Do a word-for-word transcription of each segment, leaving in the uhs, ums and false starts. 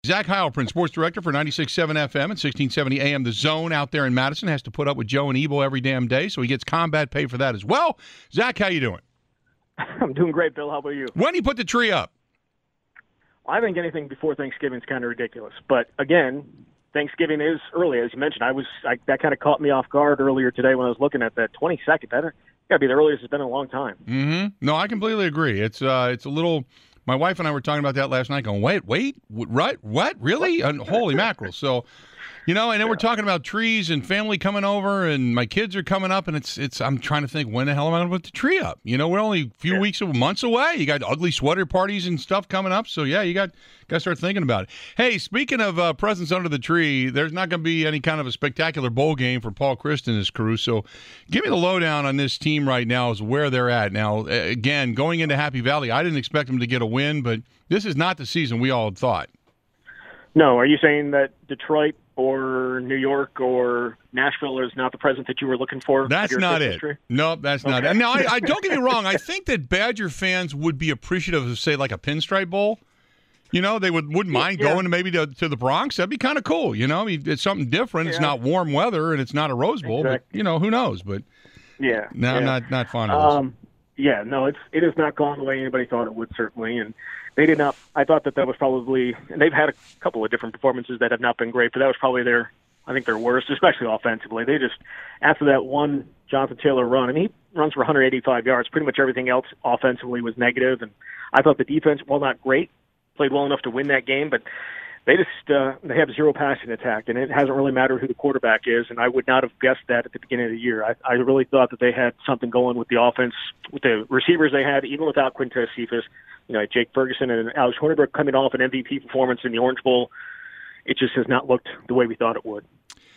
Zach Heilprin, sports director for ninety-six point seven F M and sixteen seventy A M. The Zone out there in Madison, has to put up with Joe and Ebo every damn day, so he gets combat pay for that as well. Zach, how you doing? I'm doing great, Bill. How about you? When do you put the tree up? I think anything before Thanksgiving is kind of ridiculous. But, again, Thanksgiving is early, as you mentioned. I was I, that kind of caught me off guard earlier today when I was looking at that twenty-second. That got to be the earliest it's been in a long time. Mm-hmm. No, I completely agree. It's uh, it's a little – my wife and I were talking about that last night going, wait, wait, what, what, really? Uh, holy mackerel. So, you know, and then we're talking about trees and family coming over and my kids are coming up and it's, it's. I'm trying to think, when the hell am I going to put the tree up? You know, we're only a few yeah. weeks or months away. You got ugly sweater parties and stuff coming up. So, yeah, you got, got to start thinking about it. Hey, speaking of uh, presents under the tree, there's not going to be any kind of a spectacular bowl game for Paul Chryst and his crew. So give me the lowdown on this team right now as where they're at. Now, again, going into Happy Valley, I didn't expect them to get a win, but this is not the season we all had thought. No, are you saying that Detroit or New York or Nashville is not the present that you were looking for? That's not it. History? Nope, that's okay. not it. Now, I, I don't get me wrong. I think that Badger fans would be appreciative of, say, like a Pinstripe Bowl. You know, they would, wouldn't mind yeah. going maybe to, to the Bronx. That'd be kind of cool. You know, I mean, it's something different. Yeah. It's not warm weather, and it's not a Rose Bowl. Exactly. But, you know, who knows? But yeah, no, yeah. I'm not, not fond of um, this. Yeah, no, it's it has not gone the way anybody thought it would, certainly. And they did not – I thought that that was probably – and they've had a couple of different performances that have not been great, but that was probably their – I think their worst, especially offensively. They just – after that one Jonathan Taylor run, and he runs for one hundred eighty-five yards, pretty much everything else offensively was negative. And I thought the defense, while not great, played well enough to win that game, but they just uh, they have zero passing attack, and it hasn't really mattered who the quarterback is, and I would not have guessed that at the beginning of the year. I, I really thought that they had something going with the offense, with the receivers they had, even without Quintez Cephas. You know, Jake Ferguson and Alex Hornibrook coming off an M V P performance in the Orange Bowl. It just has not looked the way we thought it would.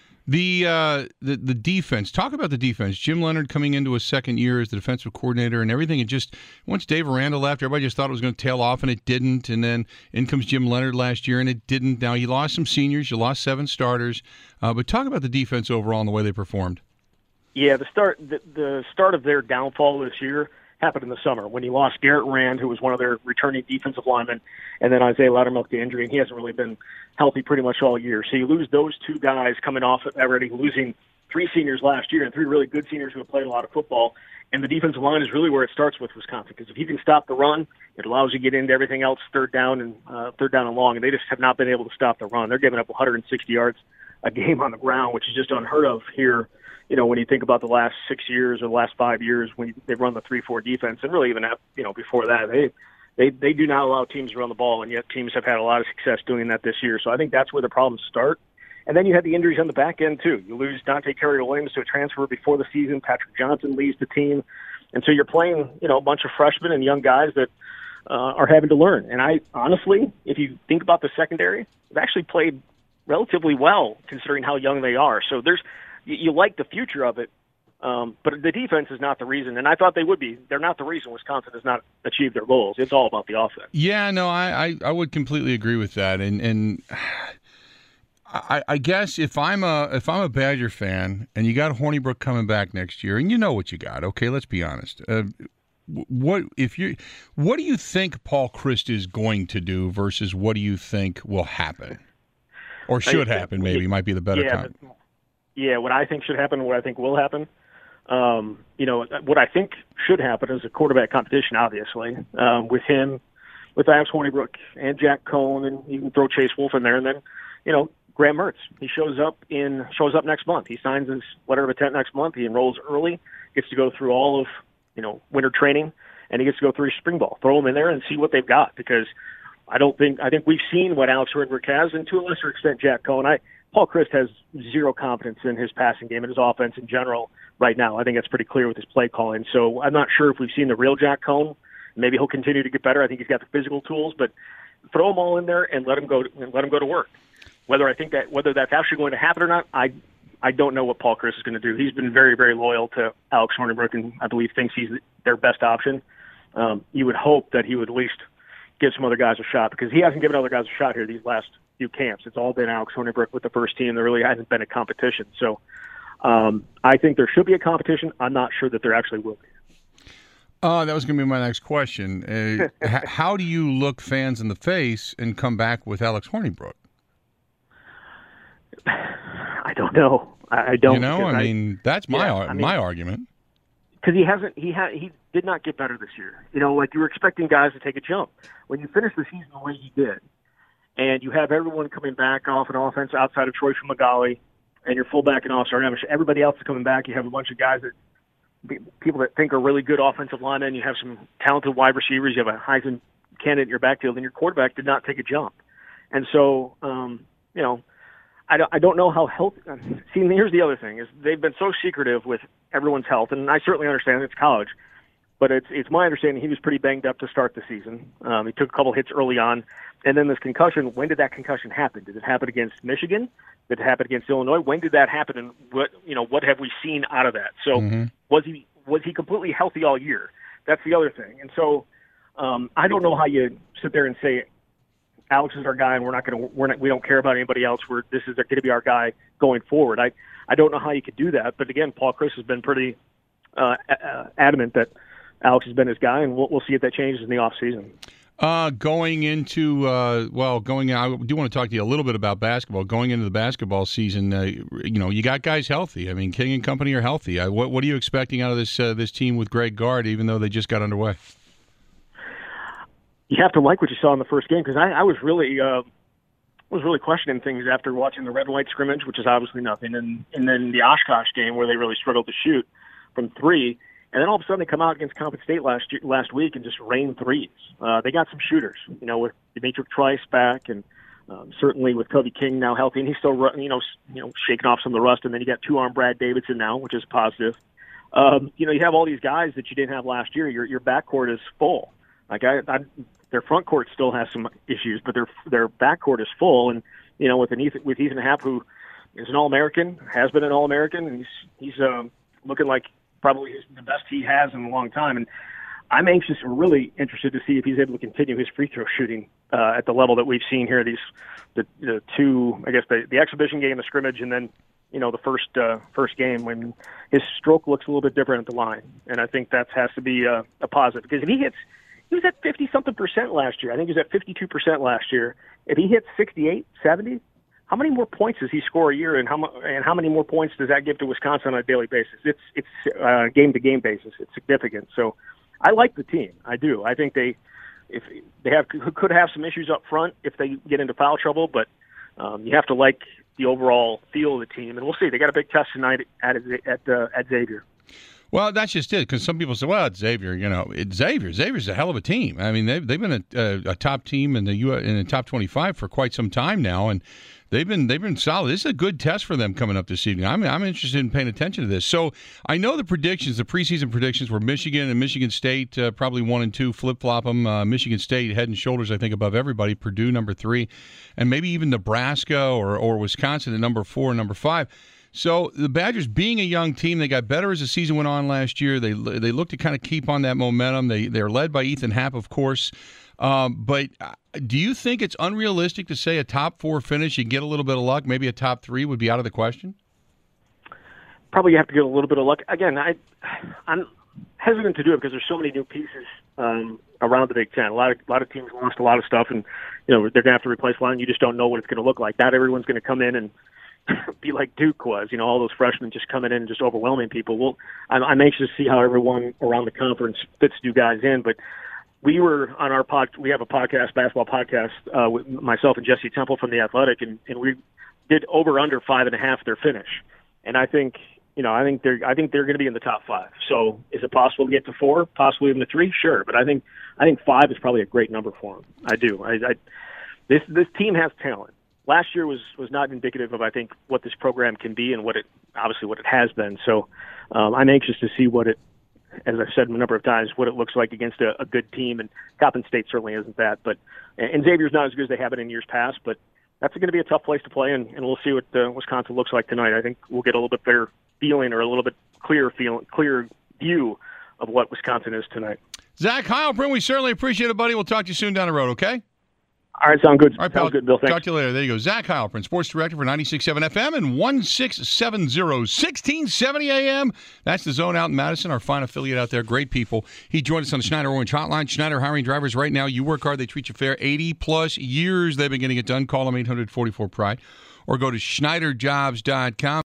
The uh, the the defense. Talk about the defense. Jim Leonhard coming into his second year as the defensive coordinator and everything. It just once Dave Aranda left, everybody just thought it was going to tail off, and it didn't. And then in comes Jim Leonhard last year, and it didn't. Now you lost some seniors, you lost seven starters. Uh, but talk about the defense overall and the way they performed. Yeah, the start the, the start of their downfall this year happened in the summer when he lost Garrett Rand, who was one of their returning defensive linemen, and then Isaiah Loudermilk to injury, and he hasn't really been healthy pretty much all year. So you lose those two guys coming off already losing three seniors last year and three really good seniors who have played a lot of football, and the defensive line is really where it starts with Wisconsin, because if you can stop the run, it allows you to get into everything else third down and uh, third down and long, and they just have not been able to stop the run. They're giving up one hundred sixty yards a game on the ground, which is just unheard of here. You know, when you think about the last six years or the last five years when they run the three four defense, and really even, you know, before that, they they they do not allow teams to run the ball, and yet teams have had a lot of success doing that this year. So I think that's where the problems start. And then you had the injuries on the back end, too. You lose Dante Carrier-Williams to a transfer before the season. Patrick Johnson leaves the team. And so you're playing, you know, a bunch of freshmen and young guys that uh, are having to learn. And I honestly, if you think about the secondary, they've actually played relatively well considering how young they are. So there's you, you like the future of it, um, but the defense is not the reason. And I thought they would be. They're not the reason Wisconsin has not achieved their goals. It's all about the offense. Yeah, no, I, I, I would completely agree with that. And and I, I guess if I'm a if I'm a Badger fan and you got Hornibrook coming back next year, and you know what you got, okay, let's be honest. Uh, what if you what do you think Paul Chryst is going to do versus what do you think will happen? Or should happen, maybe, might be the better yeah, time. Yeah, what I think should happen, what I think will happen. Um, you know, what I think should happen is a quarterback competition, obviously, um, with him, with Alex Hornibrook and Jack Cohn, and you can throw Chase Wolf in there, and then, you know, Graham Mertz. He shows up in shows up next month. He signs his letter of intent next month. He enrolls early, gets to go through all of, you know, winter training, and he gets to go through spring ball. Throw him in there and see what they've got, because I don't think I think we've seen what Alex Hornibrook has, and to a lesser extent Jack Cohn. I Paul Chryst has zero confidence in his passing game and his offense in general right now. I think that's pretty clear with his play calling. So I'm not sure if we've seen the real Jack Cohn. Maybe he'll continue to get better. I think he's got the physical tools, but throw them all in there and let him go and let him go to work. Whether I think that whether that's actually going to happen or not, I I don't know what Paul Chryst is going to do. He's been very very loyal to Alex Hornibrook, and I believe thinks he's their best option. Um, you would hope that he would at least give some other guys a shot, because he hasn't given other guys a shot here these last few camps. It's all been Alex Hornibrook with the first team. There really hasn't been a competition. So um, I think there should be a competition. I'm not sure that there actually will be. Uh, that was going to be my next question. Uh, h- how do you look fans in the face and come back with Alex Hornibrook? I don't know. I, I don't. You know, I, I mean, that's my yeah, ar- I mean, my argument. Because he hasn't, he had, he did not get better this year. You know, like you were expecting guys to take a jump. When you finish the season the way he did, and you have everyone coming back off an offense outside of Troy Fumagalli, and your fullback and offensive Amish, everybody else is coming back. You have a bunch of guys that people that think are really good offensive linemen. You have some talented wide receivers. You have a Heisman candidate in your backfield, and your quarterback did not take a jump. And so, um, you know, I don't, I don't know how healthy. See, here's the other thing: is they've been so secretive with everyone's health, and I certainly understand it's college, but it's it's my understanding he was pretty banged up to start the season. Um, he took a couple hits early on, and then this concussion. When did that concussion happen? Did it happen against Michigan? Did it happen against Illinois? When did that happen? And what you know, what have we seen out of that? So Mm-hmm. was he was he completely healthy all year? That's the other thing. And so um, I don't know how you sit there and say Alex is our guy, and we're not going to we're not we don't care about anybody else. We're this is going to be our guy going forward. I I don't know how you could do that. But again, Paul Chris has been pretty uh, adamant that Alex has been his guy, and we'll we'll see if that changes in the off season. Uh, going into, uh, well, going, I do want to talk to you a little bit about basketball. Going into the basketball season, uh, you know, you got guys healthy. I mean, King and company are healthy. Uh, what, what are you expecting out of this uh, this team with Greg Gard, even though they just got underway? You have to like what you saw in the first game, because I, I was really uh, was really questioning things after watching the red and white scrimmage, which is obviously nothing, and, and then the Oshkosh game where they really struggled to shoot from three. And then all of a sudden they come out against Coppin State last year, last week and just rain threes. Uh, they got some shooters, you know, with Demetric Trice back, and um, certainly with Kobe King now healthy, and he's still, you know, you know, shaking off some of the rust. And then you got two-arm Brad Davidson now, which is positive. Um, you know, you have all these guys that you didn't have last year. Your your backcourt is full. Like I, I, their front court still has some issues, but their their backcourt is full. And you know, with an Ethan, with Ethan Happ, who is an All-American, has been an All-American, and he's he's um, looking like probably the best he has in a long time. And I'm anxious and really interested to see if he's able to continue his free throw shooting uh, at the level that we've seen here. These the, the two, I guess, the, the exhibition game, the scrimmage, and then you know the first uh, first game when his stroke looks a little bit different at the line. And I think that has to be a, a positive, because if he hits, he was at fifty something percent last year. I think he was at fifty-two percent last year. If he hits sixty-eight, seventy, how many more points does he score a year, and how and how many more points does that give to Wisconsin on a daily basis? It's it's uh, game to game basis. It's significant. So, I like the team. I do. I think they, if they have could have some issues up front if they get into foul trouble, but um, you have to like the overall feel of the team. And we'll see. They got a big test tonight at at uh, at Xavier. Well, that's just it, because some people say, well, it's Xavier. You know, it's Xavier. Xavier's a hell of a team. I mean, they've, they've been a, a, a top team in the U in the top twenty-five for quite some time now, and they've been they've been solid. This is a good test for them coming up this evening. I'm I'm interested in paying attention to this. So I know the predictions, the preseason predictions, were Michigan and Michigan State uh, probably one and two, flip flop them. Uh, Michigan State head and shoulders, I think, above everybody. Purdue number three, and maybe even Nebraska or or Wisconsin at number four and number five. So the Badgers, being a young team, they got better as the season went on last year. They they look to kind of keep on that momentum. They they're led by Ethan Happ, of course. Um, but do you think it's unrealistic to say a top four finish? You get a little bit of luck, maybe a top three would be out of the question? Probably you have to get a little bit of luck. Again, I I'm hesitant to do it because there's so many new pieces um, around the Big Ten. A lot of a lot of teams lost a lot of stuff, and you know they're going to have to replace a lot. And you just don't know what it's going to look like. Not everyone's going to come in and be like Duke was, you know, all those freshmen just coming in and just overwhelming people. Well, I'm, I'm anxious to see how everyone around the conference fits new guys in. But we were on our pod, we have a podcast, basketball podcast, uh, with myself and Jesse Temple from The Athletic, and, and we did over under five and a half their finish. And I think, you know, I think they're, I think they're going to be in the top five. So is it possible to get to four, possibly even to three? Sure. But I think, I think five is probably a great number for them. I do. I, I this, this team has talent. Last year was, was not indicative of, I think, what this program can be and what it obviously what it has been. So um, I'm anxious to see what it, as I've said a number of times, what it looks like against a, a good team. And Coppin State certainly isn't that. But and Xavier's not as good as they have been in years past. But that's going to be a tough place to play, and, and we'll see what uh, Wisconsin looks like tonight. I think we'll get a little bit better feeling or a little bit clearer feeling, clear view of what Wisconsin is tonight. Zach Heilprin, we certainly appreciate it, buddy. We'll talk to you soon down the road. Okay. All right, sound good. All right, pal. Sound good, Bill. Thanks. Talk to you later. There you go. Zach Heilprin, sports director for ninety-six point seven F M and one six seven zero, sixteen seventy A M. That's the Zone out in Madison, our fine affiliate out there. Great people. He joined us on the Schneider Orange Hotline. Schneider hiring drivers right now. You work hard, they treat you fair. eighty plus years they've been getting it done. Call them eight hundred forty-four pride or go to Schneider Jobs dot com.